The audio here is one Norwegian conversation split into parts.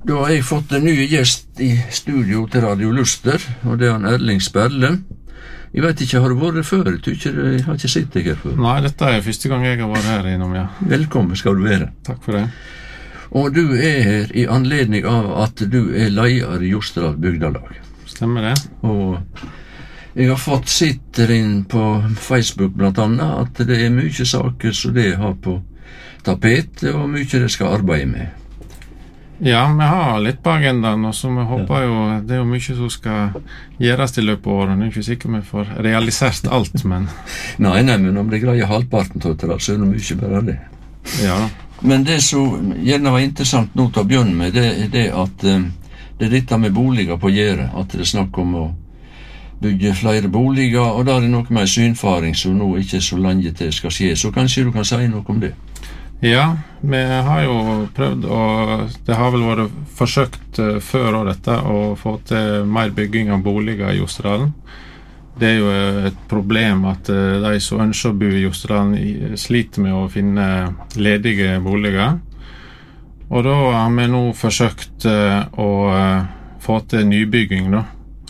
Da har jeg fått en ny gjest I studio til Radio Luster, og det han Erling Sperle. Jeg vet ikke, har du vært før? Jeg har ikke sett deg her før. Nei, dette første gang jeg har vært her innom, ja. Velkommen skal du være. Takk for det. Og du her I anledning av at du leder I Jostedal bygdelag. Stemmer det. Og jeg har fått sitter inn på Facebook blant annet at det mye saker som det har på tapet, og mye det skal arbeide med. Ja, vi har litt på agendaen, og så vi håper jo, det jo mye som skal gjøres I løpet av året. Det ikke sikkert vi får realisert alt, men... Nei, men om det greier halvparten til det, så det mye bare det. Ja. Men det som gjerne var interessant nå til å begynne med, det det at det dette med boliger på gjerdet, at det snakk om å bygge flere boliger, og da det noe med synfaring som nå ikke så lenge til skal skje, så kanskje du kan si noe om det? Ja, vi har jo prøvd, og det har vel vært forsøkt før og dette å få til mer bygging av boliger I Jostedalen. Det jo et problem at de som ønsker å bo I Jostedalen sliter med å finne ledige boliger. Og da har vi nå forsøkt å få til nybygging da.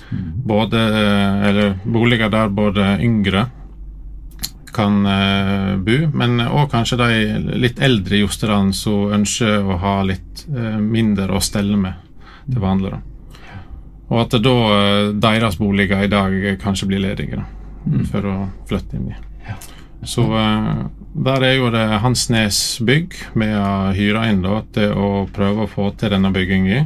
Eller boliger der både yngre kan bo, men også kanskje de litt eldre I Jostedalen som ønsker å ha litt mindre å stelle med til vanlig da. Og at da deres boliger I dag kanskje blir ledige da, for å flytte inn I. Så der jo det Hansnes bygg med å hyre inn da, til å prøve å få til denne byggingen.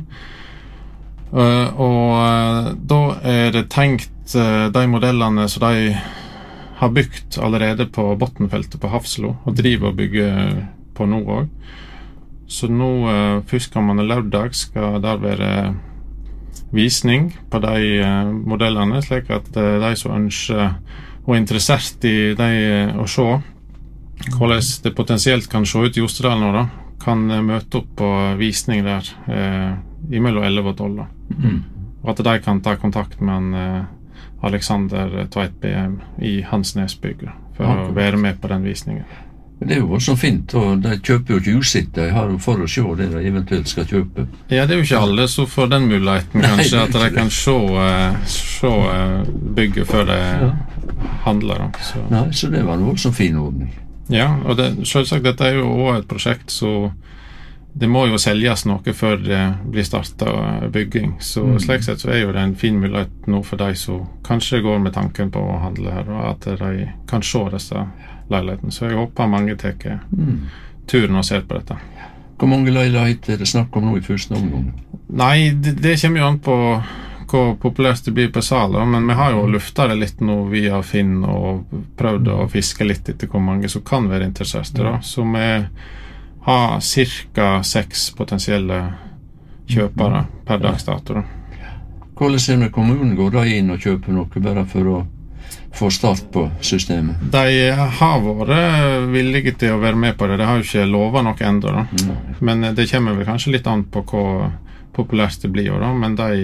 Og da det tenkt de modellene som de har byggt allerede på Bottenfeltet på Hafslo, og driver og bygger på nå også. Så nå, førstkommende lørdag, skal der være visning på de modellene, slik at de som ønsker og interessert I de å se hvordan det potensielt kan se ut I Jostedalen nå da, kan møte opp på visning der mellom 11 og 12 da. Og at de kan ta kontakt med en Alexander Tveit BM I Hansnes bygg for å være med på den visningen. Men det jo så fint, og de kjøper jo ikke usitt, de har jo for å se det de eventuelt skal kjøpe. Ja, det jo ikke alle som får den muligheten, kanskje, at de kan se bygget før det handler. Så. Nei, så det var en voldsomt fin ordning. Ja, og selvsagt, dette jo også et prosjekt, så det må jo selges noe før det blir startet bygging. Så slik sett så jo det en fin mulighet nå for de som kanskje går med tanken på å handle her, og at de kan se disse leilighetene. Så jeg håper mange tar turen og ser på dette. Hvor mange leiligheter det snakk om nå I første omgang? Nei, det kommer jo an på hvor populært det blir på saler, men vi har jo luftet det litt nå via Finn og prøvd å fiske litt etter hvor mange som kan være interesserte da. Så vi har cirka 6 potensielle kjøpere per dagsdato. Hvordan det kommunen går da inn og kjøper noe bare for å få start på systemet? De har vært villige til å være med på det. De har jo ikke lovet noe enda da. Men det kommer vel kanskje litt an på hvor populært det blir da. Men de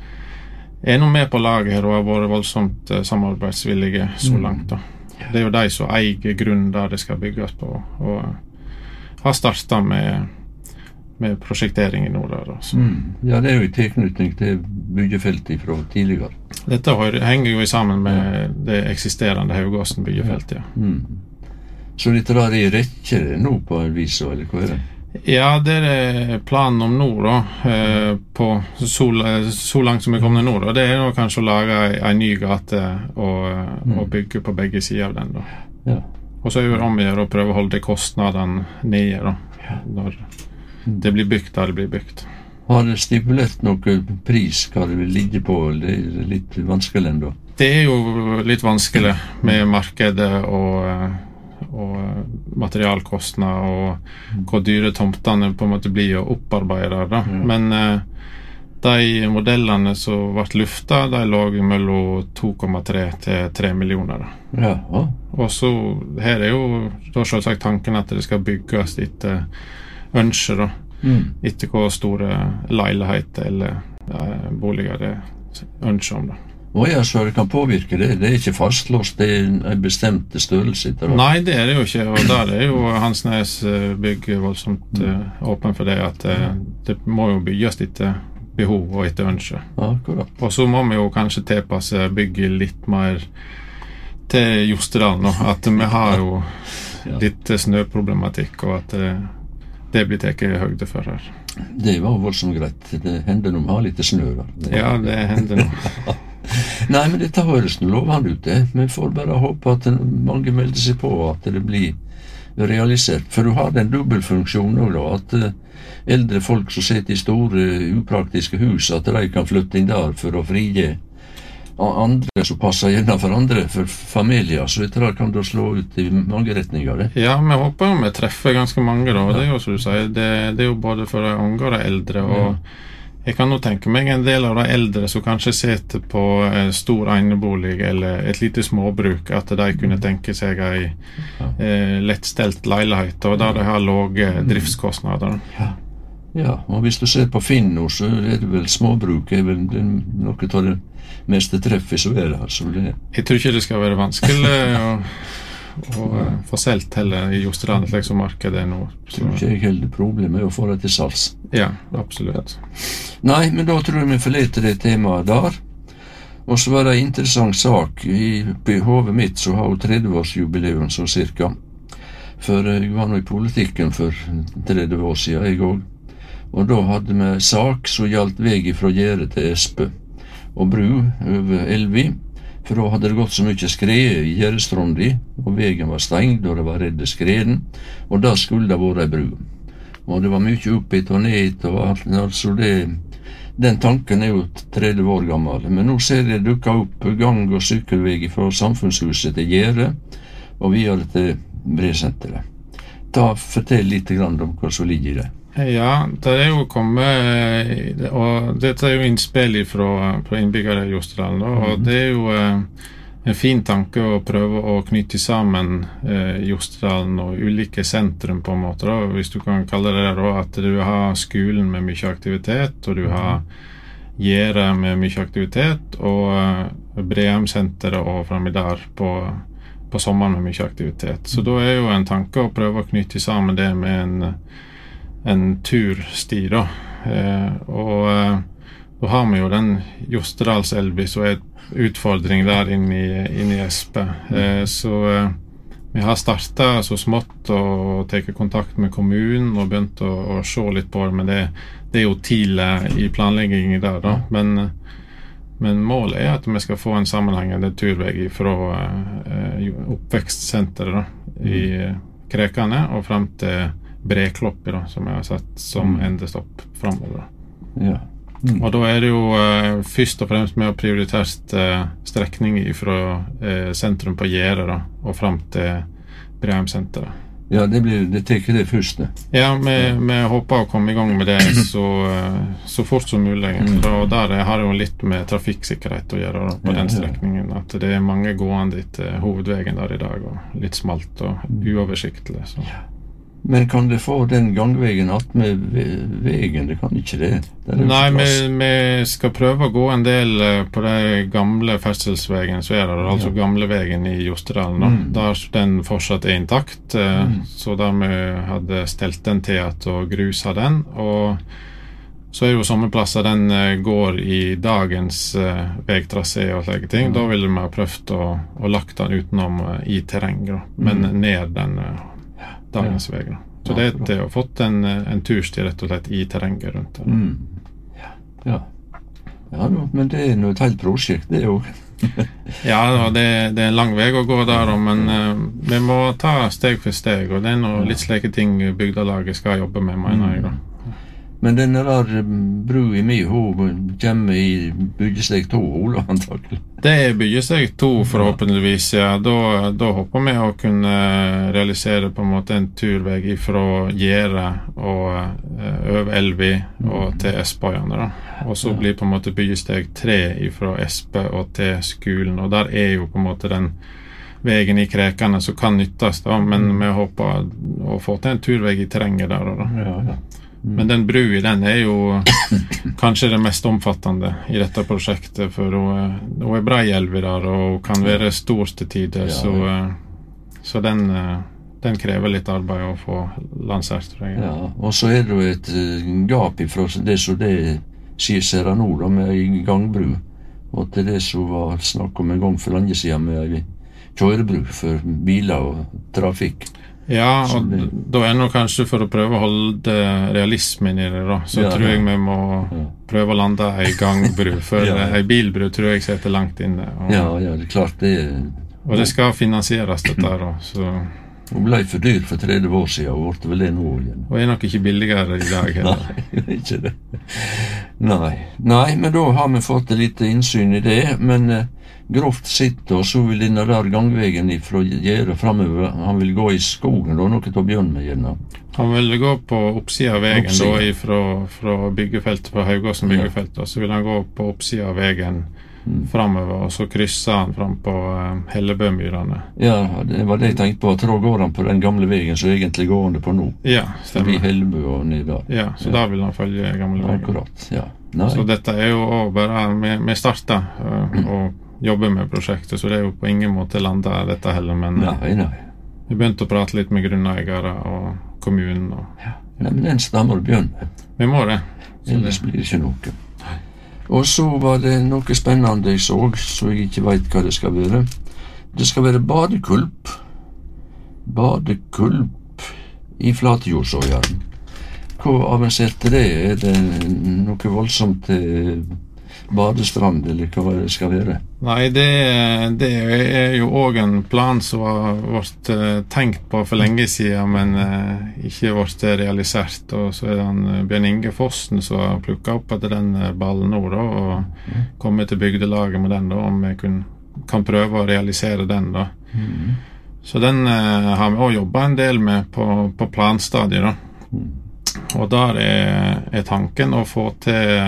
nå med på laget her og har vært voldsomt samarbeidsvillige så langt da. Det jo de som eier grunnen der det skal bygges på, og har startet med prosjektering I nord der. Ja, det jo I tilknytning til byggefeltet fra tidligere. Dette henger jo sammen med det eksisterende Haugåsen byggefeltet, ja. Så dette der rekker det nå på en vis, eller hva det? Ja, det planen om nå da, på så langt som vi kommer nå da, det nå kanskje å lage en ny gate og bygge på begge sider av den da. Ja. Og så jo det om å prøve å holde kostnadene nede da, når det blir byggt der det blir byggt. Har det stipulert noe pris, hva det vil ligge på, eller det litt vanskelig enda? Det jo litt vanskelig med markedet og materialkostnader og hvor dyre tomtene på en måte blir å opparbeide da. Men de modellene som ble luftet, de lå mellom 2,3 til 3 millioner. Ja. Og så her jo da selvsagt tanken at det skal bygges etter ønsker da. Etter hvor store leiligheter eller boliger det ønsker om da. Ja, så det kan påvirke det. Det ikke fastlåst, det en bestemt størrelse. Nei, det det jo ikke, og der jo Hansnes bygg voldsomt åpen for det, at det må jo bygges etter behov og etter ønske. Akkurat. Og så må vi jo kanskje tilpasse bygget litt mer til Jostedalen, at vi har jo litt snøproblematikk, og at det blir tatt høyde for her. Det var voldsomt greit. Det hender når vi har litt snø der. Ja, det hender nå. Nei, men dette høres lovende ut, det. Vi får bare håpe at mange melder seg på, at det blir realisert. For du har den dobbeltfunksjonen også, da, at eldre folk som sitter i store, upraktiske hus, at de kan flytte inn der for å frige andre som passer gjerne for andre, for familier. Så etter det kan det slå ut i mange retninger, det. Ja, vi håper jo vi treffer ganske mange, da. Det jo som du sier, det jo både for de unge og de eldre, og jeg kan nå tenke meg en del av de eldre som kanskje sitter på stor enebolig eller et lite småbruk, at de kunne tenke seg en lettstelt leilighet, og der de har lave driftskostnader. Ja, og hvis du ser på Finn nå, så det vel småbruk, vel noe av det meste treffet som her. Så det... Jeg tror ikke det skal være vanskelig å få selt heller i Jostedalen, slik som markedet nå. Jeg tror ikke jeg heller problemet å få det til salgs. Ja, absolutt. Nei, men da tror jeg vi forleter det temaet der. Og så var det en interessant sak. I hodet mitt så har hun 30-årsjubileum så cirka. For jeg var nå i politikken for 30 år siden, jeg også. Og da hadde vi sak som gjaldt vei fra Gjære til Espe og bru over Elvi. For da hadde det gått så mye skred i Gjærestrandi, og veien var stengt, og det var redde skreden, og da skulle det være ei bru. Og det var mye oppgitt og ned, og alt, altså den tanken jo 30 år gammel. Men nå ser jeg dukka opp gang- og sykkelvei fra Samfunnshuset til Gjære, og videre til Bresenteret. Fortell litt om hva som ligger i det. Ja, det jo kommet, og dette jo innspill fra innbyggere i Jostedalen, og det jo en fin tanke å prøve å knytte sammen Jostedalen og ulike sentrum på en måte, da. Hvis du kan kalle det da, at du har skolen med mye aktivitet, og du har Gjære med mye aktivitet, og Breheimsenteret og fremme der på sommeren med mye aktivitet. Så da jo en tanke å prøve å knytte sammen det med en tursti da, og da har vi jo den Jostedalselvi som en utfordring der inne i Espe, så vi har startet så smått og tatt kontakt med kommunen og begynt å se litt på det, men det jo tidlig i planleggingen der da, men målet at vi skal få en sammenhengende turvei fra oppvekstsenteret da, i Krekane og frem til Brekloppet da, som jeg har sett som endestopp fremover. Ja. Og da det jo først og fremst med å prioritert strekning fra sentrum på Gjære da, og frem til Breheimsenteret. Ja, det tenker det først. Ja, vi håper å komme i gang med det så fort som mulig. Og der har det jo litt med trafikksikkerhet å gjøre da, på den strekningen. At det mange gående etter hovedveien der i dag, og litt smalt og uoversiktlig. Så. Men kan det få den gangveien att med veien? Det kan ikke det. Nei, vi skal prøve å gå en del på de gamle ferdselsveien, så det altså gamleveien i Jostedalen, der den fortsatt intakt, så der vi hadde stelt den til at å grusa den, og så jo samme plasser den går i dagens vegtrasé og slike ting. Da ville vi ha prøvd å lagt den utenom i terreng, men ned den dagens vei. Så det har fått en tursti rett og slett i terrenget rundt det. Ja, men det noe et helt prosjekt, det jo. Ja, det en lang vei å gå der, men vi må ta steg for steg, og det noe litt slike ting bygdelaget skal jobbe med, mener jeg da. Men denne der bru i min hov kommer i byggesteg 2, Ola, antakelig. Det byggesteg 2 forhåpentligvis, ja. Da håper vi å kunne realisere på en måte en turvei fra Gjære og over Elvi og til Espøyene da. Og så blir på en måte byggesteg 3 fra Espe og til skolen, og der jo på en måte den veien i Krekane som kan nyttes da, men vi håper å få til en turvei i terrenget der da. Men den brua, den jo kanskje det mest omfattende i dette prosjektet, for hun brei elver og kan være stor til tider, så den krever litt arbeid å få lansert, tror jeg. Ja, og så det jo et gap ifra det som det skisserer nå da, med en gangbru, og til det som var snakk om en gang for lenge siden med en kjørebru for biler og trafikk. Ja, og da nå kanskje for å prøve å holde realismen i det da, så tror jeg vi må prøve å lande en gangbru, for en bilbru tror jeg setter langt inne. Og, det er klart det. Og det skal finansieres dette da, så... Hun ble for dyr for 30 år siden, og ble vel det nå igjen. Og nok ikke billigere i dag heller. Nei, ikke det. Nei, men da har vi fått litt innsyn i det, men grovt sett, og så vil denne der gangvegen ifra Gjære fremover, han vil gå i skogen, da, noe til å begynne med gjerne. Han vil gå på oppsiden av vegen, da, fra byggefeltet, fra Haugåsen byggefeltet, så vil han gå på oppsiden av vegen fremover, og så krysser han frem på Hellebømyrene. Ja, det var det jeg tenkte på, at da går han på den gamle vegen som egentlig går under på nå. Ja, stemmer. Forbi Hellebø og ned der. Ja, så da vil han følge gamle vegen. Akkurat, ja. Så dette jo også bare, vi startet og jobber med prosjektet, så det jo på ingen måte landet dette heller, men vi begynte å prate litt med grunneiere og kommunen. Nei, men den stammer begynner. Vi må det. Ellers blir det ikke noe. Og så var det noe spennende jeg så jeg ikke vet hva det skal være. Det skal være badekulp. Badekulp i Flatjordsøyeren. Hva avanserte det? Det noe voldsomt badestrand, eller hva det skal være? Nei, det jo også en plan som har vært tenkt på for lenge siden, men ikke vært realisert. Og så det Bjørn Inge Fossen som har plukket opp etter den ballen nå, da, og kommet til bygdelaget med den, da, om vi kan prøve å realisere den, da. Så den har vi også jobbet en del med på planstadiet, da. Og der tanken å få til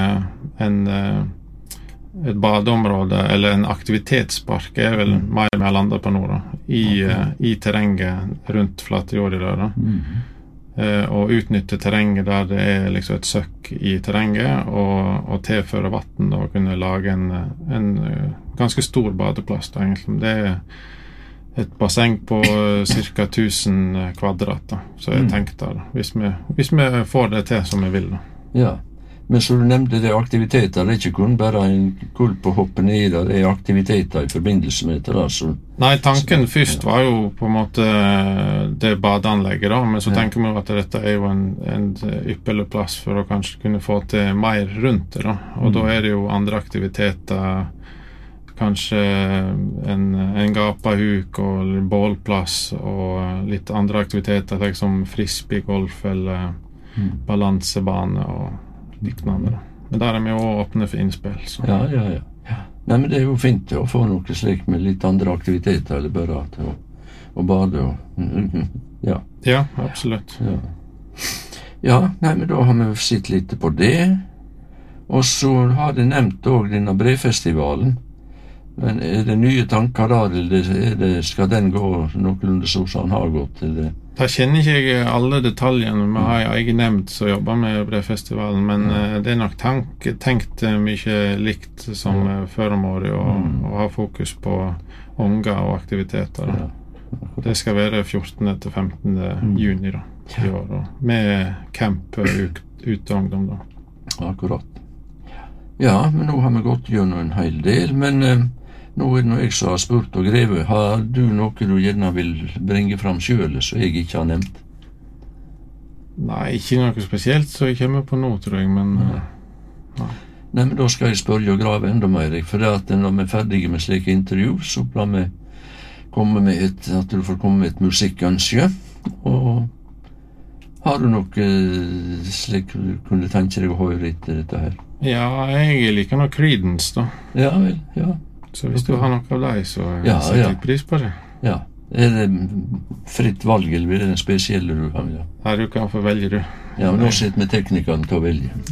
et badeområde, eller en aktivitetspark, vel mer med landet på nå, da, i terrenget rundt Flatjordet der, da. Og utnytte terrenget der det liksom et søkk i terrenget, og tilføre vatten, og kunne lage en ganske stor badeplass, da, egentlig. Det et basseng på cirka 1000 kvadrat, da, så jeg tenkte da, hvis vi får det til som vi vil, da. Ja. Men så du nevnte det aktiviteter, det ikke kun bare en kulp å hoppe ned, det aktiviteter i forbindelse med det. Så. Nei, tanken først var jo på en måte det badeanlegget, da, men så tenker vi at dette jo en ypperlig plass for å kanskje kunne få til mer rundt det, da. Og da det jo andre aktiviteter, kanskje en gapahuk og bålplass og litt andre aktiviteter, som frisbeegolf eller balansebane og liknande. Men der vi jo åpne for innspill. Så. Ja. Nei, men det jo fint å få noe slik med litt andre aktiviteter, eller bare å bade og ja. Ja, absolutt. Ja, nei, men da har vi sett litt på det. Og så har de nevnt også denne brefestivalen. Men det nye tanker der, eller skal den gå noenlunde så som han har gått? Eller? Da kjenner ikke jeg alle detaljene. Vi har en egen nevnt som jobber med brefestivalen, men det nok tenkt mye likt som før om året, og ha fokus på unger og aktiviteter. Det skal være 14. til 15. juni da, i år, med camp ute ungdom da. Akkurat. Ja, men nå har vi gått gjennom en hel del, men nå det noe jeg som har spurt og grevet. Har du noe du gjerne vil bringe fram selv, så jeg ikke har nevnt? Nei, ikke noe spesielt, så jeg kommer på noe, tror jeg, men... Nei, men da skal jeg spørre og grave enda mer, for det at når vi er ferdige med slike intervju, så blir vi komme med at du får komme med et musikkønske, og har du noe slik du kunne tenke deg å høre etter dette her? Ja, jeg liker noe Creedence, da. Ja vel, ja. Så hvis du har noe av deg, så setter jeg pris på det. Ja. Det fritt valg, eller er det den spesielle du har? Ja, du kan få velge, du. Ja, men nå sitter vi teknikeren til å velge.